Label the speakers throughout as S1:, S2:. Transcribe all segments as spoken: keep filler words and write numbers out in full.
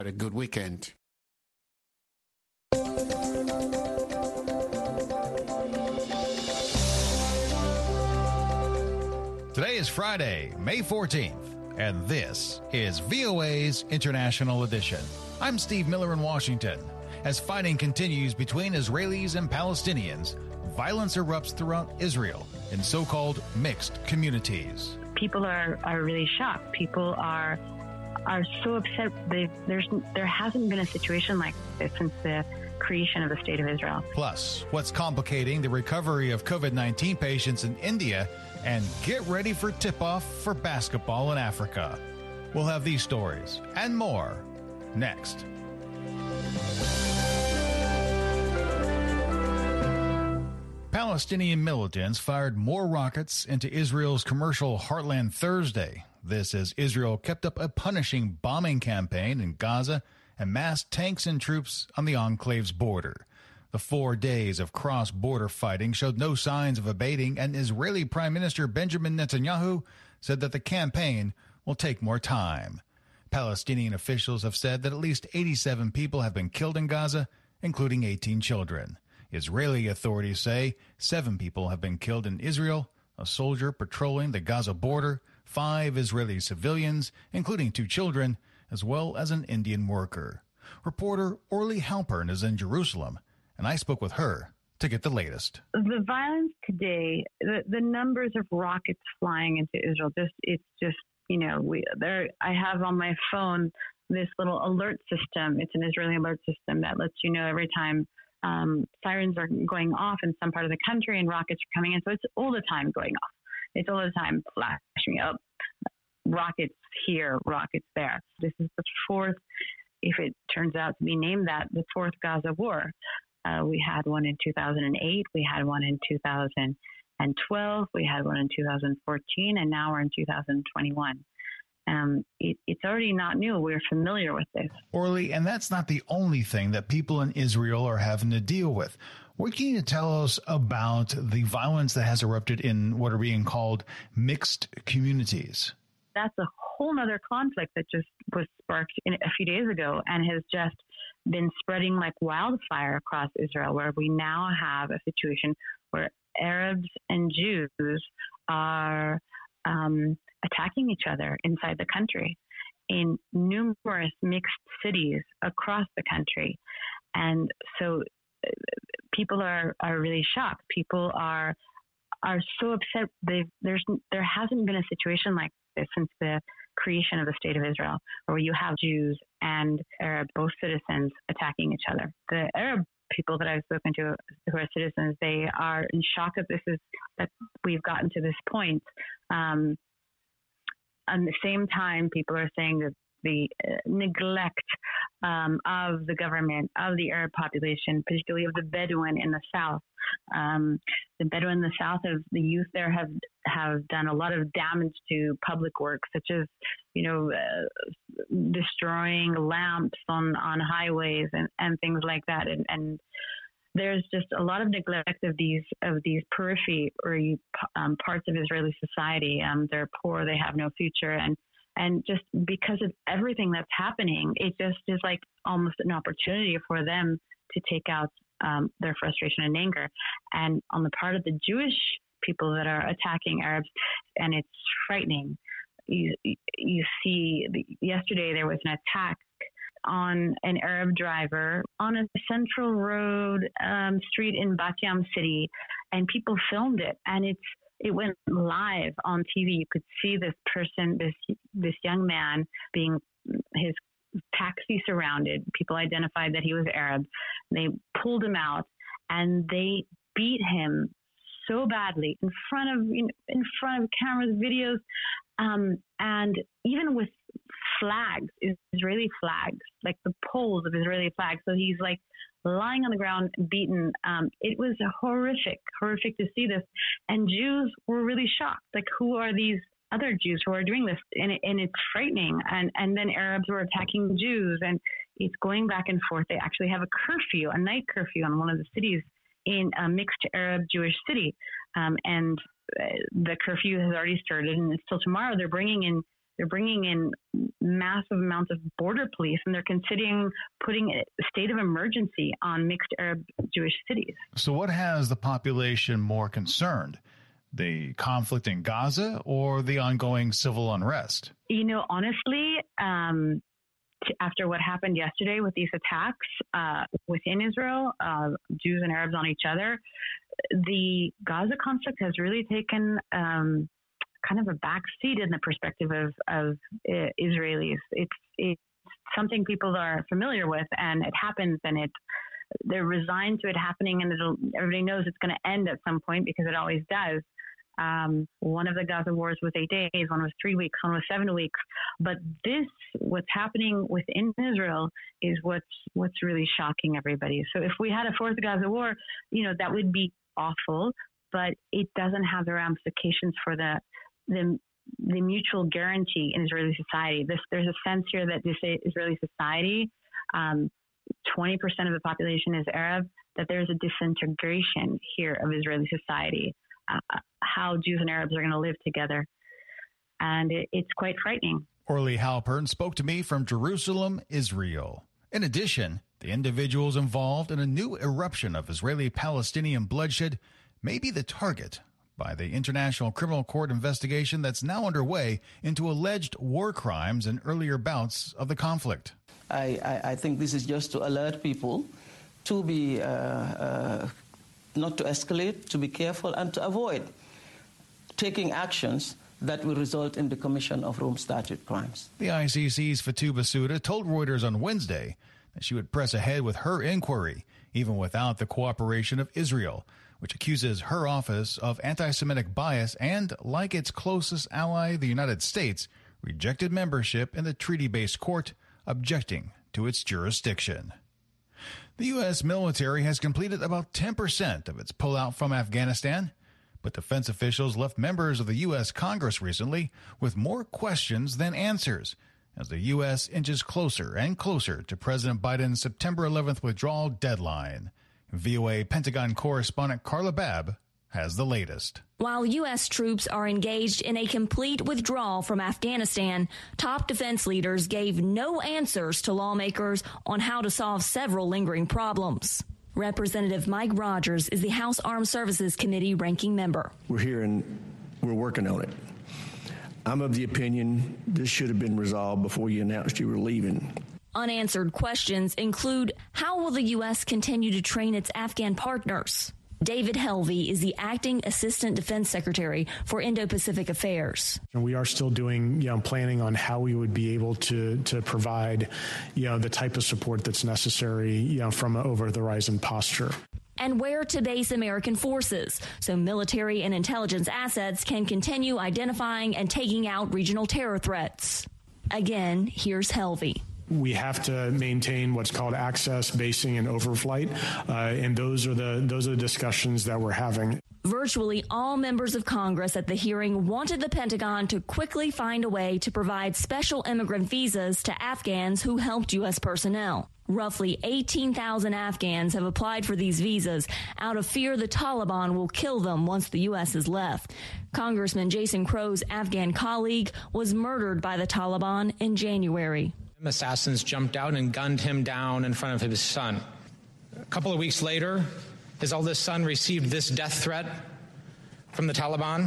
S1: A good weekend.
S2: Today is Friday, May fourteenth, and this is V O A's International Edition. I'm Steve Miller in Washington. As fighting continues between Israelis and Palestinians, violence erupts throughout Israel in so-called mixed communities.
S3: People are, are really shocked. People are are so upset. They, there's there hasn't been a situation like this since the creation of the State of Israel.
S2: Plus, what's complicating the recovery of COVID nineteen patients in India, and get ready for tip-off for basketball in Africa. We'll have these stories and more next. Palestinian militants fired more rockets into Israel's commercial heartland Thursday. This as Israel kept up a punishing bombing campaign in Gaza and massed tanks and troops on the enclave's border. The four days of cross-border fighting showed no signs of abating, and Israeli Prime Minister Benjamin Netanyahu said that the campaign will take more time. Palestinian officials have said that at least eighty-seven people have been killed in Gaza, including eighteen children. Israeli authorities say seven people have been killed in Israel, a soldier patrolling the Gaza border, five Israeli civilians, including two children, as well as an Indian worker. Reporter Orly Halpern is in Jerusalem, and I spoke with her to get the latest.
S3: The violence today, the, the numbers of rockets flying into Israel, just it's just, you know, we there. I have on my phone this little alert system. It's an Israeli alert system that lets you know every time um, sirens are going off in some part of the country and rockets are coming in. So it's all the time going off. It's all the time flashing up. Rockets here, rockets there. This is the fourth, if it turns out to be named that, the fourth Gaza war. Uh, we had one in two thousand eight, we had one in two thousand twelve, we had one in two thousand fourteen, and now we're in two thousand twenty-one. Um, it, it's already not new. We're familiar with this.
S2: Orly, and that's not the only thing that people in Israel are having to deal with. What can you tell us about the violence that has erupted in what are being called mixed communities?
S3: That's a whole other conflict that just was sparked in, a few days ago and has just been spreading like wildfire across Israel, where we now have a situation where Arabs and Jews are um, attacking each other inside the country in numerous mixed cities across the country. And so uh, people are, are really shocked. People are are so upset. They've, there's there hasn't been a situation like this since the creation of the State of Israel, where you have Jews and Arab, both citizens, attacking each other. The Arab people that I've spoken to who are citizens, they are in shock that this is that we've gotten to this point. Um, at the same time, people are saying that the uh, neglect um, of the government, of the Arab population, particularly of the Bedouin in the south. Um, the Bedouin in the south, of the youth there have have done a lot of damage to public works, such as, you know, uh, destroying lamps on, on highways and, and things like that. And, and there's just a lot of neglect of these of these periphery or um, parts of Israeli society. Um, they're poor, they have no future, and And just because of everything that's happening, it just is like almost an opportunity for them to take out um, their frustration and anger. And on the part of the Jewish people that are attacking Arabs, and it's frightening. You, you see, yesterday there was an attack on an Arab driver on a central road um, street in Bat Yam city, and people filmed it, and it's It went live on T V. You could see this person, this this young man, being his taxi surrounded. People identified that he was Arab. They pulled him out and they beat him so badly in front of you know, in front of cameras, videos, um, and even with flags, Israeli flags, like the poles of Israeli flags. So he's like lying on the ground, beaten. Um, it was horrific, horrific to see this. And Jews were really shocked. Like, who are these other Jews who are doing this? And, it, and it's frightening. And, and then Arabs were attacking Jews, and it's going back and forth. They actually have a curfew, a night curfew on one of the cities in a mixed Arab Jewish city. Um, and uh, the curfew has already started, and it's till tomorrow. They're bringing in They're bringing in massive amounts of border police, and they're considering putting a state of emergency on mixed Arab Jewish cities.
S2: So what has the population more concerned? The conflict in Gaza or the ongoing civil unrest?
S3: You know, honestly, um, after what happened yesterday with these attacks uh, within Israel, uh, Jews and Arabs on each other, the Gaza conflict has really taken um, kind of a back seat in the perspective of, of uh, Israelis. It's, it's something people are familiar with, and it happens, and it they're resigned to it happening, and it'll, everybody knows it's going to end at some point because it always does. Um, one of the Gaza wars was eight days, one was three weeks, one was seven weeks. But this, what's happening within Israel, is what's what's really shocking everybody. So if we had a fourth Gaza war, you know, that would be awful, but it doesn't have the ramifications for the the, the mutual guarantee in Israeli society. This, there's a sense here that this Israeli society, um, twenty percent of the population is Arab, that there's a disintegration here of Israeli society. Uh, how Jews and Arabs are going to live together. And it, it's quite frightening.
S2: Orly Halpern spoke to me from Jerusalem, Israel. In addition, the individuals involved in a new eruption of Israeli-Palestinian bloodshed may be the target by the International Criminal Court investigation that's now underway into alleged war crimes and earlier bouts of the conflict.
S1: I, I, I think this is just to alert people to be uh, uh, not to escalate, to be careful, and to avoid taking actions that will result in the commission of Rome Statute crimes.
S2: The I C C's Fatou Bensouda told Reuters on Wednesday that she would press ahead with her inquiry, even without the cooperation of Israel, which accuses her office of anti-Semitic bias and, like its closest ally, the United States, rejected membership in the treaty-based court, objecting to its jurisdiction. The U S military has completed about ten percent of its pullout from Afghanistan, but defense officials left members of the U S Congress recently with more questions than answers as the U S inches closer and closer to President Biden's September eleventh withdrawal deadline. V O A Pentagon correspondent Carla Babb has the latest.
S4: While U S troops are engaged in a complete withdrawal from Afghanistan, top defense leaders gave no answers to lawmakers on how to solve several lingering problems. Representative Mike Rogers is the House Armed Services Committee ranking member.
S5: We're here and we're working on it. I'm of the opinion this should have been resolved before you announced you were leaving.
S4: Unanswered questions include, how will the U S continue to train its Afghan partners? David Helvey is the acting assistant defense secretary for Indo-Pacific Affairs.
S6: And we are still doing, you know, planning on how we would be able to to provide, you know, the type of support that's necessary, you know, from an over-the-horizon posture.
S4: And where to base American forces, so military and intelligence assets can continue identifying and taking out regional terror threats. Again, here's Helvey.
S6: We have to maintain what's called access, basing, and overflight, uh, and those are the those are the discussions that we're having.
S4: Virtually all members of Congress at the hearing wanted the Pentagon to quickly find a way to provide special immigrant visas to Afghans who helped U S personnel. Roughly eighteen thousand Afghans have applied for these visas out of fear the Taliban will kill them once the U S is left. Congressman Jason Crow's Afghan colleague was murdered by the Taliban in January.
S7: Assassins jumped out and gunned him down in front of his son. A couple of weeks later, his eldest son received this death threat from the Taliban.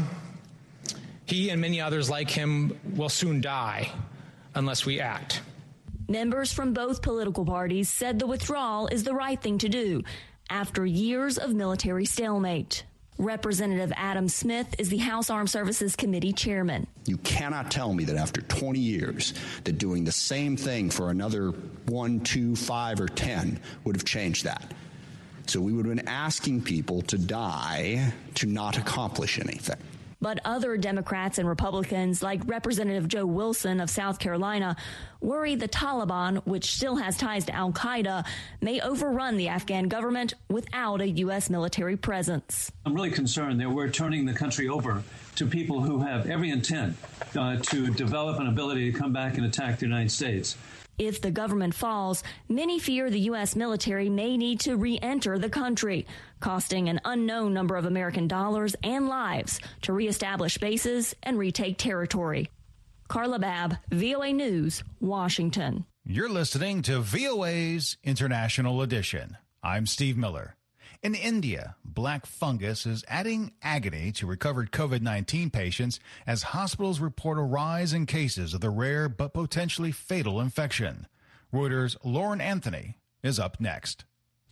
S7: He and many others like him will soon die unless we act.
S4: Members from both political parties said the withdrawal is the right thing to do after years of military stalemate. Representative Adam Smith is the House Armed Services Committee chairman.
S8: You cannot tell me that after twenty years that doing the same thing for another one, two, five, or ten would have changed that. So we would have been asking people to die to not accomplish anything.
S4: But other Democrats and Republicans, like Representative Joe Wilson of South Carolina, worry the Taliban, which still has ties to al-Qaeda, may overrun the Afghan government without a U S military presence.
S9: I'm really concerned that we're turning the country over to people who have every intent uh, to develop an ability to come back and attack the United States.
S4: If the government falls, many fear the U S military may need to re-enter the country, costing an unknown number of American dollars and lives to reestablish bases and retake territory. Carla Babb, V O A News, Washington.
S2: You're listening to V O A's International Edition. I'm Steve Miller. In India, black fungus is adding agony to recovered COVID nineteen patients as hospitals report a rise in cases of the rare but potentially fatal infection. Reuters' Lauren Anthony is up next.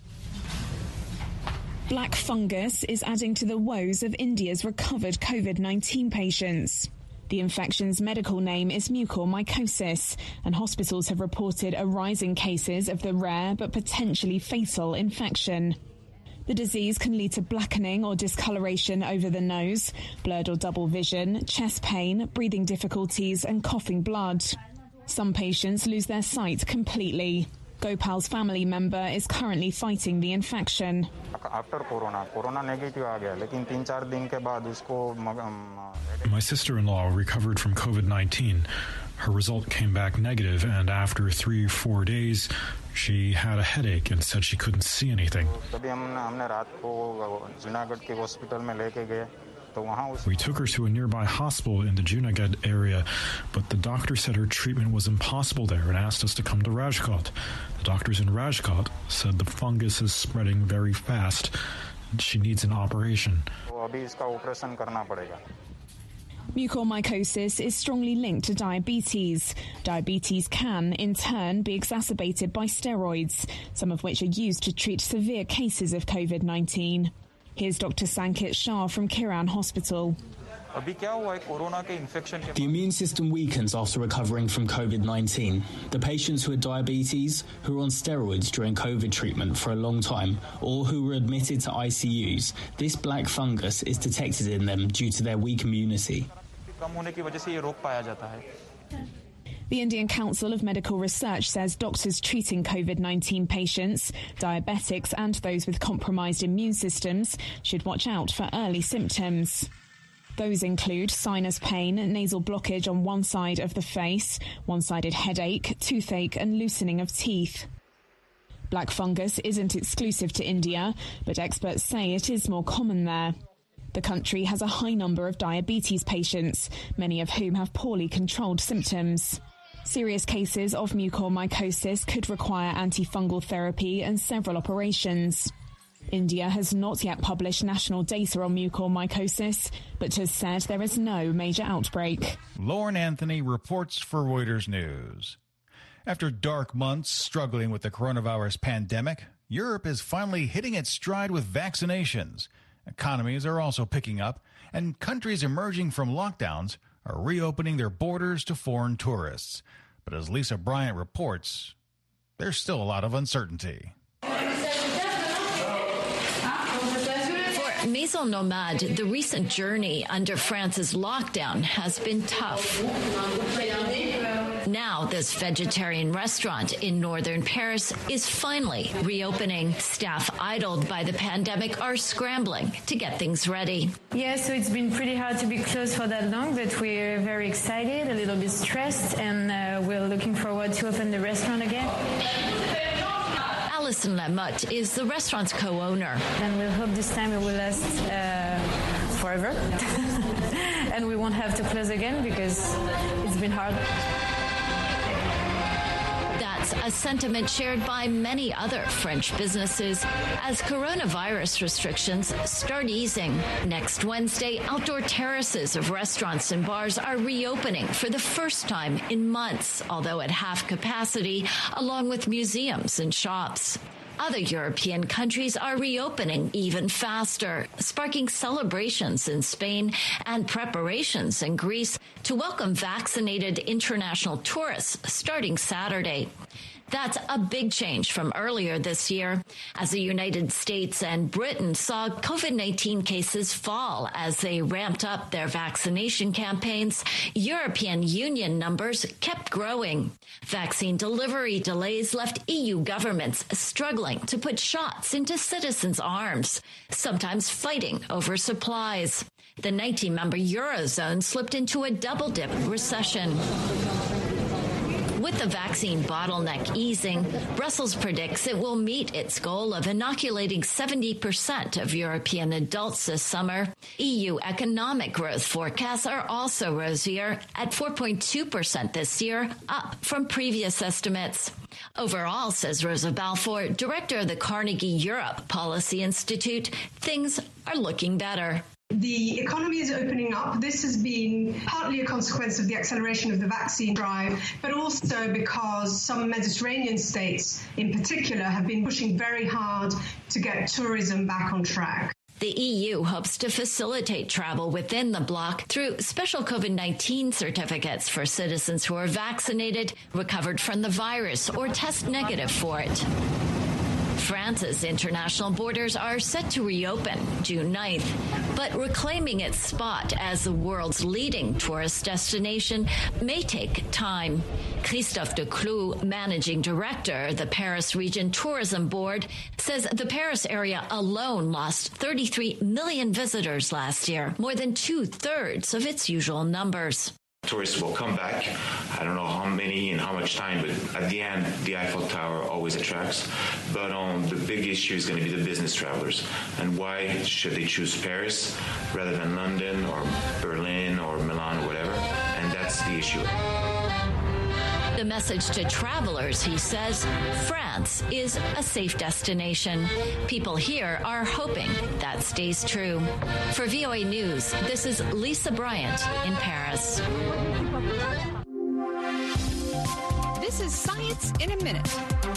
S10: Black fungus is adding to the woes of India's recovered COVID nineteen patients. The infection's medical name is mucormycosis, and hospitals have reported a rise in cases of the rare but potentially fatal infection. The disease can lead to blackening or discoloration over the nose, blurred or double vision, chest pain, breathing difficulties, and coughing blood. Some patients lose their sight completely. Gopal's family member is currently fighting the infection.
S11: My sister-in-law recovered from COVID nineteen. Her result came back negative, and after three or four days, she had a headache and said she couldn't see anything. We took her to a nearby hospital in the Junagadh area, but the doctor said her treatment was impossible there and asked us to come to Rajkot. The doctors in Rajkot said the fungus is spreading very fast and she needs an operation.
S10: Mucormycosis is strongly linked to diabetes. Diabetes can, in turn, be exacerbated by steroids, some of which are used to treat severe cases of COVID nineteen. Here's Doctor Sankit Shah from Kiran Hospital.
S12: The immune system weakens after recovering from COVID nineteen. The patients who had diabetes, who were on steroids during COVID treatment for a long time, or who were admitted to I C Us, this black fungus is detected in them due to their weak immunity.
S10: The Indian Council of Medical Research says doctors treating COVID nineteen patients, diabetics and those with compromised immune systems should watch out for early symptoms. Those include sinus pain, nasal blockage on one side of the face, one-sided headache, toothache and loosening of teeth. Black fungus isn't exclusive to India, but experts say it is more common there. The country has a high number of diabetes patients, many of whom have poorly controlled symptoms. Serious cases of mucormycosis could require antifungal therapy and several operations. India has not yet published national data on mucormycosis, but has said there is no major outbreak.
S2: Lauren Anthony reports for Reuters News. After dark months struggling with the coronavirus pandemic, Europe is finally hitting its stride with vaccinations. Economies are also picking up, and countries emerging from lockdowns are reopening their borders to foreign tourists. But as Lisa Bryant reports, there's still a lot of uncertainty.
S13: For Maison Nomade, the recent journey under France's lockdown has been tough. Now, this vegetarian restaurant in northern Paris is finally reopening. Staff idled by the pandemic are scrambling to get things ready.
S14: Yeah, so it's been pretty hard to be closed for that long, but we're very excited, a little bit stressed, and uh, we're looking forward to open the restaurant again.
S13: Alison Lamotte is the restaurant's co-owner.
S14: And we hope this time it will last uh, forever. And we won't have to close again because it's been hard.
S13: That's a sentiment shared by many other French businesses as coronavirus restrictions start easing. Next Wednesday, outdoor terraces of restaurants and bars are reopening for the first time in months, although at half capacity, along with museums and shops. Other European countries are reopening even faster, sparking celebrations in Spain and preparations in Greece to welcome vaccinated international tourists starting Saturday. That's a big change from earlier this year, as the United States and Britain saw COVID nineteen cases fall as they ramped up their vaccination campaigns. European Union numbers kept growing. Vaccine delivery delays left E U governments struggling to put shots into citizens' arms, sometimes fighting over supplies. The nineteen-member Eurozone slipped into a double-dip recession. With the vaccine bottleneck easing, Brussels predicts it will meet its goal of inoculating seventy percent of European adults this summer. E U economic growth forecasts are also rosier at four point two percent this year, up from previous estimates. Overall, says Rosa Balfour, director of the Carnegie Europe Policy Institute, things are looking better.
S15: The economy is opening up. This has been partly a consequence of the acceleration of the vaccine drive, but also because some Mediterranean states in particular have been pushing very hard to get tourism back on track.
S13: The E U hopes to facilitate travel within the bloc through special COVID nineteen certificates for citizens who are vaccinated, recovered from the virus, or test negative for it. France's international borders are set to reopen June ninth, but reclaiming its spot as the world's leading tourist destination may take time. Christophe Decloux, managing director of the Paris Region Tourism Board, says the Paris area alone lost thirty-three million visitors last year, more than two-thirds of its usual numbers.
S16: Tourists will come back. I don't know how many and how much time, but at the end, the Eiffel Tower always attracts. But um, the big issue is going to be the business travelers. And why should they choose Paris rather than London or Berlin or Milan or whatever? And that's the issue.
S13: The message to travelers, he says, France is a safe destination. People here are hoping that stays true. For V O A News, this is Lisa Bryant in Paris.
S17: This is Science in a Minute.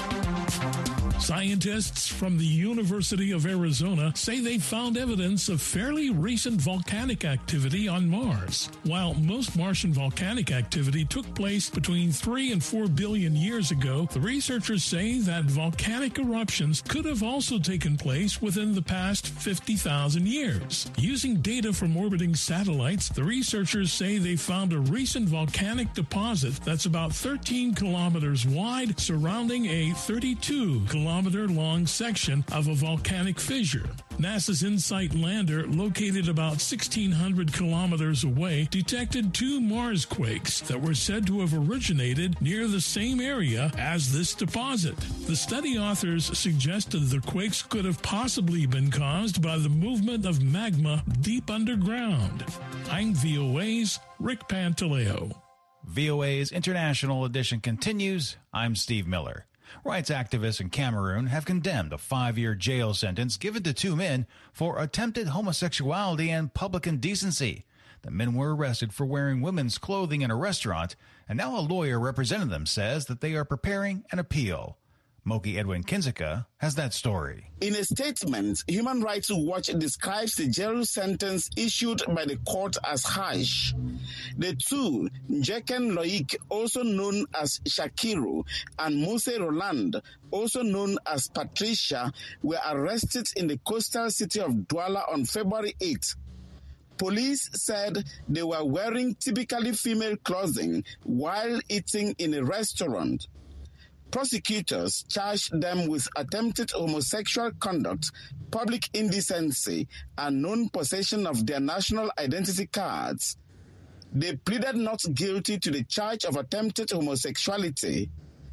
S18: Scientists from the University of Arizona say they found evidence of fairly recent volcanic activity on Mars. While most Martian volcanic activity took place between three and four billion years ago, the researchers say that volcanic eruptions could have also taken place within the past fifty thousand years. Using data from orbiting satellites, the researchers say they found a recent volcanic deposit that's about thirteen kilometers wide, surrounding a thirty-two kilometer long section of a volcanic fissure. NASA's InSight lander, located about sixteen hundred kilometers away, detected two Mars quakes that were said to have originated near the same area as this deposit. The study authors suggested the quakes could have possibly been caused by the movement of magma deep underground. I'm V O A's Rick Pantaleo.
S2: V O A's International Edition continues. I'm Steve Miller. Rights activists in Cameroon have condemned a five-year jail sentence given to two men for attempted homosexuality and public indecency. The men were arrested for wearing women's clothing in a restaurant, and now a lawyer representing them says that they are preparing an appeal. Moki Edwin Kinzika has that story.
S19: In a statement, Human Rights Watch describes the jail sentence issued by the court as harsh. The two, Njeken Loic, also known as Shakiru, and Mose Roland, also known as Patricia, were arrested in the coastal city of Douala on February eighth. Police said they were wearing typically female clothing while eating in a restaurant. Prosecutors charged them with attempted homosexual conduct, public indecency, and non-possession of their national identity cards. They pleaded not guilty to the charge of attempted homosexuality.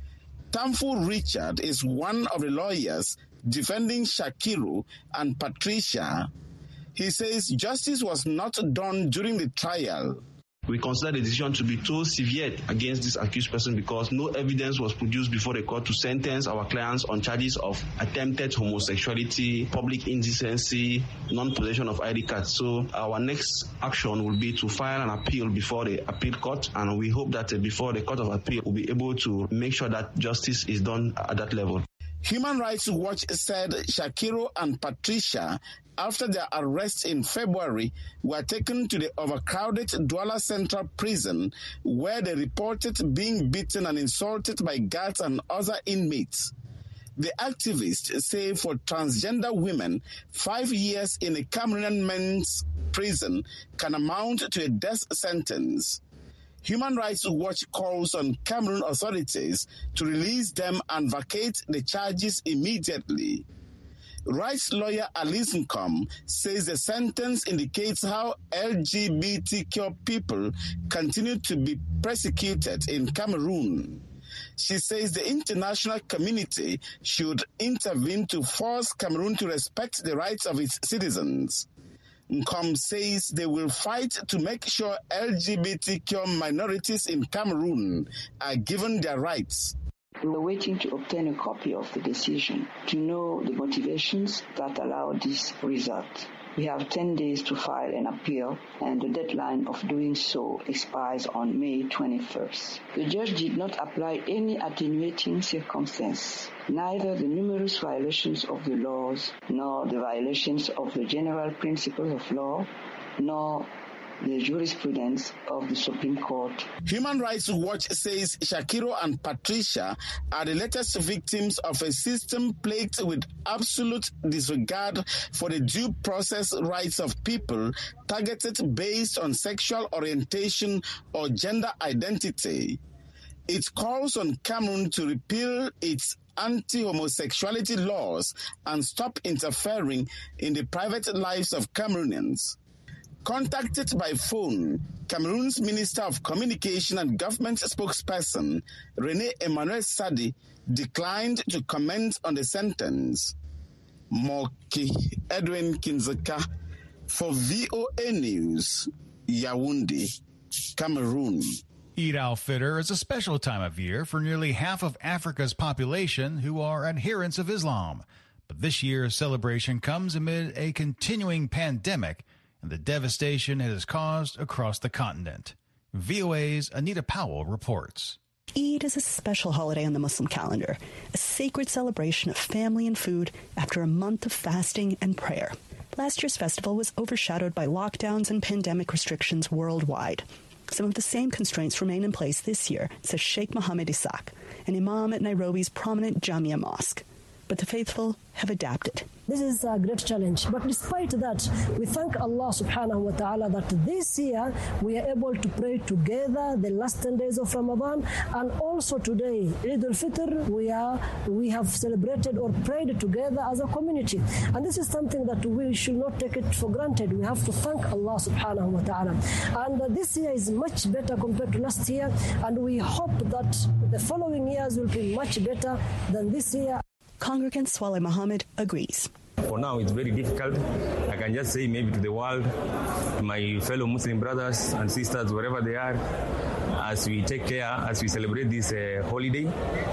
S19: Tamfu Richard is one of the lawyers defending Shakiru and Patricia. He says justice was not done during the trial.
S20: We consider the decision to be too severe against this accused person because no evidence was produced before the court to sentence our clients on charges of attempted homosexuality, public indecency, non-possession of I D cards. So our next action will be to file an appeal before the appeal court, and we hope that before the court of appeal will be able to make sure that justice is done at that level.
S19: Human Rights Watch said Shakiru and Patricia, after their arrest in February, were taken to the overcrowded Douala Central Prison, where they reported being beaten and insulted by guards and other inmates. The activists say for transgender women, five years in a Cameroonian men's prison can amount to a death sentence. Human Rights Watch calls on Cameroon authorities to release them and vacate the charges immediately. Rights lawyer Alice Nkom says the sentence indicates how L G B T Q people continue to be persecuted in Cameroon. She says the international community should intervene to force Cameroon to respect the rights of its citizens. Nkom says they will fight to make sure L G B T Q minorities in Cameroon are given their rights.
S21: We were waiting to obtain a copy of the decision to know the motivations that allow this result. We have ten days to file an appeal, and the deadline of doing so expires on May twenty-first. The judge did not apply any attenuating circumstance, neither the numerous violations of the laws, nor the violations of the general principles of law, nor the jurisprudence of the Supreme Court.
S19: Human Rights Watch says Shakiro and Patricia are the latest victims of a system plagued with absolute disregard for the due process rights of people targeted based on sexual orientation or gender identity. It calls on Cameroon to repeal its anti-homosexuality laws and stop interfering in the private lives of Cameroonians. Contacted by phone, Cameroon's Minister of Communication and Government spokesperson, René Emmanuel Sadi, declined to comment on the sentence. Moki Edwin Kinzeka for V O A News, Yaoundé, Cameroon.
S2: Eid al-Fitr is a special time of year for nearly half of Africa's population who are adherents of Islam. But this year's celebration comes amid a continuing pandemic and the devastation it has caused across the continent. V O A's Anita Powell reports.
S22: Eid is a special holiday on the Muslim calendar, a sacred celebration of family and food after a month of fasting and prayer. Last year's festival was overshadowed by lockdowns and pandemic restrictions worldwide. Some of the same constraints remain in place this year, says Sheikh Mohammed Isaac, an imam at Nairobi's prominent Jamia Mosque. But the faithful have adapted.
S23: This is a great challenge. But despite that, we thank Allah subhanahu wa ta'ala that this year we are able to pray together the last ten days of Ramadan, and also today, Eid al-Fitr, we are we have celebrated or prayed together as a community. And this is something that we should not take it for granted. We have to thank Allah subhanahu wa ta'ala. And uh, this year is much better compared to last year, and we hope that the following years will be much better than this year.
S22: Congregant Swaleh Muhammad agrees.
S24: For now, it's very difficult. I can just say maybe to the world, to my fellow Muslim brothers and sisters, wherever they are, as we take care, as we celebrate this uh, holiday,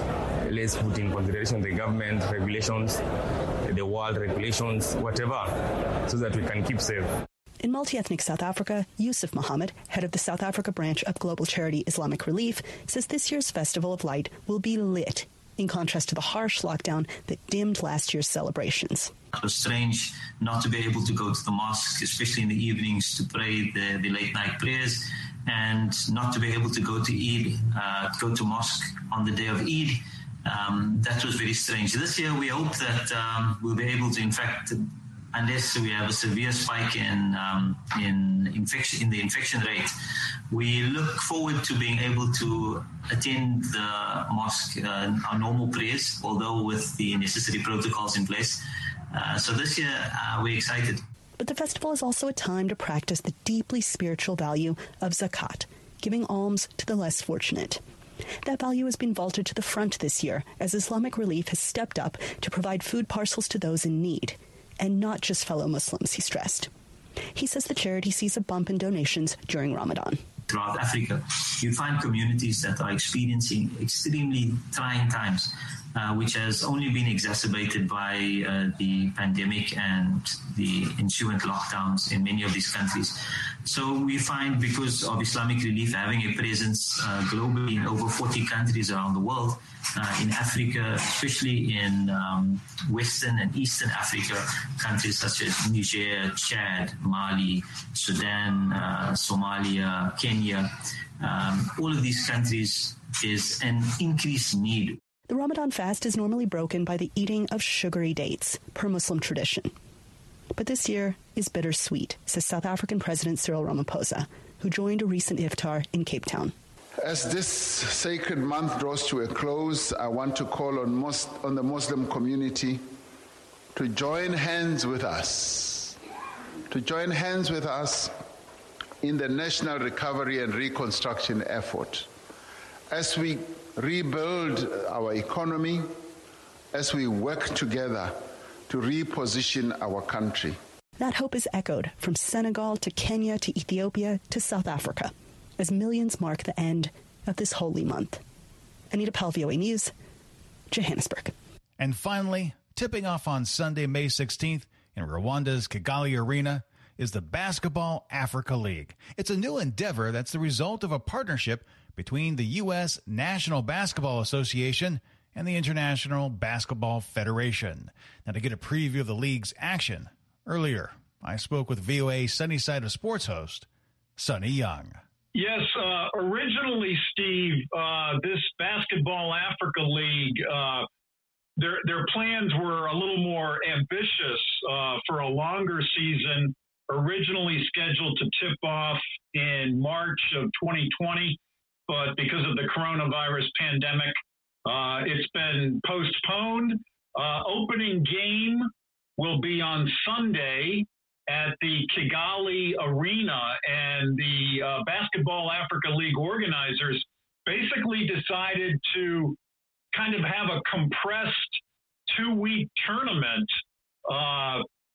S24: let's put in consideration the government regulations, the world regulations, whatever, so that we can keep safe.
S22: In multi-ethnic South Africa, Yusuf Muhammad, head of the South Africa branch of global charity Islamic Relief, says this year's Festival of Light will be lit, in contrast to the harsh lockdown that dimmed last year's celebrations.
S25: It was strange not to be able to go to the mosque, especially in the evenings, to pray the, the late night prayers, and not to be able to go to Eid, uh, go to mosque on the day of Eid. Um, that was very strange. This year, we hope that um, we'll be able to, in fact, unless we have a severe spike in um, in infection in the infection rate, we look forward to being able to attend the mosque, uh, our normal prayers, although with the necessary protocols in place. Uh, so this year, uh, we're excited.
S22: But the festival is also a time to practice the deeply spiritual value of zakat, giving alms to the less fortunate. That value has been vaulted to the front this year as Islamic Relief has stepped up to provide food parcels to those in need, and not just fellow Muslims, he stressed. He says the charity sees a bump in donations during Ramadan.
S25: Throughout Africa, you find communities that are experiencing extremely trying times, uh, which has only been exacerbated by uh, the pandemic and the ensuing lockdowns in many of these countries. So we find, because of Islamic Relief having a presence uh, globally in over forty countries around the world, uh, in Africa, especially in um, Western and Eastern Africa, countries such as Niger, Chad, Mali, Sudan, uh, Somalia, Kenya, um, all of these countries is an increased need.
S22: The Ramadan fast is normally broken by the eating of sugary dates, per Muslim tradition. But this year is bittersweet, says South African President Cyril Ramaphosa, who joined a recent iftar in Cape Town.
S26: As this sacred month draws to a close, I want to call on, most, on the Muslim community to join hands with us, to join hands with us in the national recovery and reconstruction effort as we rebuild our economy, as we work together to reposition our country.
S22: That hope is echoed from Senegal to Kenya to Ethiopia to South Africa as millions mark the end of this holy month. Anita Pell, V O A News, Johannesburg.
S2: And finally, tipping off on Sunday, May sixteenth in Rwanda's Kigali Arena is the Basketball Africa League. It's a new endeavor that's the result of a partnership between the U S National Basketball Association and the International Basketball Federation. Now, to get a preview of the league's action, earlier I spoke with V O A Sunny Side of Sports host Sonny Young.
S1: Yes, uh, originally, Steve, uh, this Basketball Africa League, uh, their their plans were a little more ambitious uh, for a longer season, originally scheduled to tip off in March of twenty twenty, but because of the coronavirus pandemic, uh, it's been postponed. Uh, opening game will be on Sunday at the Kigali Arena, and the uh, Basketball Africa League organizers basically decided to kind of have a compressed two-week tournament uh,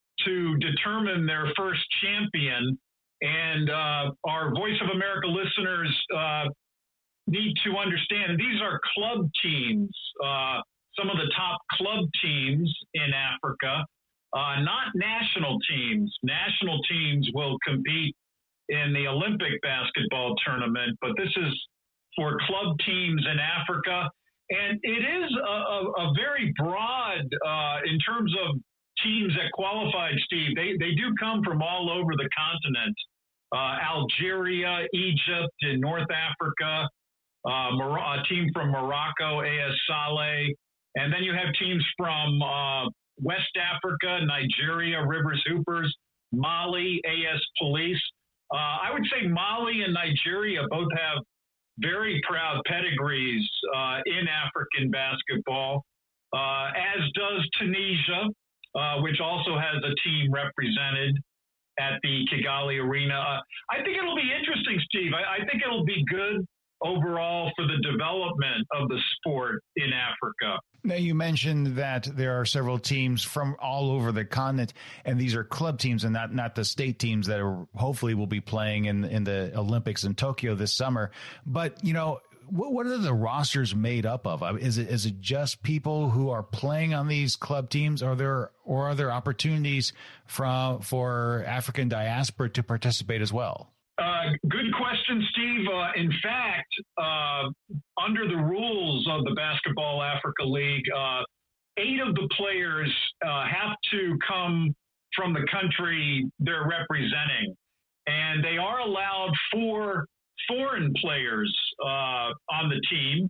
S1: to determine their first champion. And uh, our Voice of America listeners uh, need to understand these are club teams, uh, some of the top club teams in Africa. Uh, not national teams. National teams will compete in the Olympic basketball tournament, but this is for club teams in Africa. And it is a, a, a very broad, uh, in terms of teams that qualified, Steve, they, they do come from all over the continent. Uh, Algeria, Egypt, in North Africa, uh, Mor- a team from Morocco, A S Saleh. And then you have teams from uh, West Africa, Nigeria, Rivers Hoopers, Mali, A S Police. Uh, I would say Mali and Nigeria both have very proud pedigrees uh, in African basketball, uh, as does Tunisia, uh, which also has a team represented at the Kigali Arena. Uh, I think it'll be interesting, Steve. I, I think it'll be good overall for the development of the sport in Africa.
S2: Now, you mentioned that there are several teams from all over the continent, and these are club teams and not, not the state teams that are hopefully will be playing in, in the Olympics in Tokyo this summer. But, you know, what, what are the rosters made up of? Is it is it just people who are playing on these club teams? Are there or are there opportunities from, for African diaspora to participate as well?
S1: Uh, good question, Steve. Uh, in fact, uh, under the rules of the Basketball Africa League, uh, eight of the players uh, have to come from the country they're representing. And they are allowed four foreign players uh, on the team.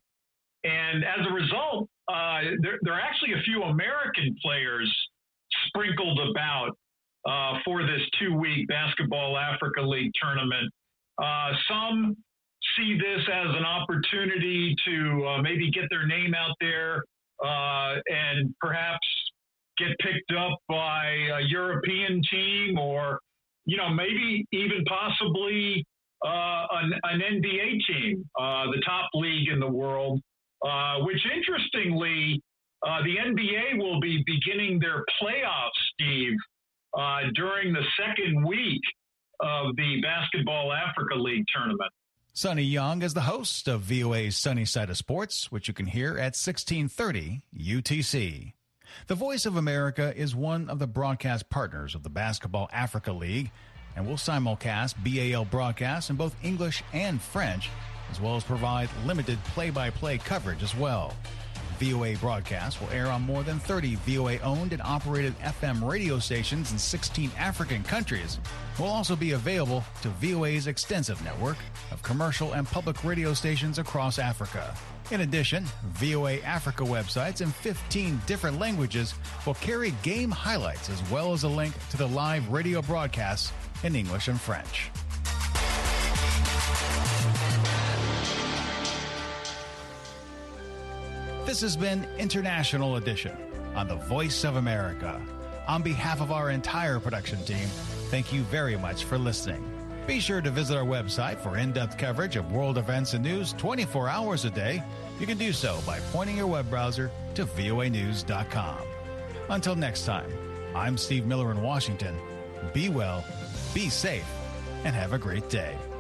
S1: And as a result, uh, there, there are actually a few American players sprinkled about Uh, for this two-week Basketball Africa League tournament. Uh, some see this as an opportunity to uh, maybe get their name out there uh, and perhaps get picked up by a European team or, you know, maybe even possibly uh, an, an N B A team, uh, the top league in the world, uh, which interestingly, uh, the N B A will be beginning their playoffs, Steve, Uh, during the second week of the Basketball Africa League tournament.
S2: Sonny Young is the host of V O A's Sunny Side of Sports, which you can hear at sixteen thirty U T C. The Voice of America is one of the broadcast partners of the Basketball Africa League, and will simulcast B A L broadcasts in both English and French, as well as provide limited play-by-play coverage as well. V O A broadcasts will air on more than thirty V O A-owned and operated F M radio stations in sixteen African countries. It will also be available to V O A's extensive network of commercial and public radio stations across Africa. In addition, V O A Africa websites in fifteen different languages will carry game highlights as well as a link to the live radio broadcasts in English and French. This has been International Edition on the Voice of America. On behalf of our entire production team, thank you very much for listening. Be sure to visit our website for in-depth coverage of world events and news twenty-four hours a day. You can do so by pointing your web browser to V O A news dot com. Until next time, I'm Steve Miller in Washington. Be well, be safe, and have a great day.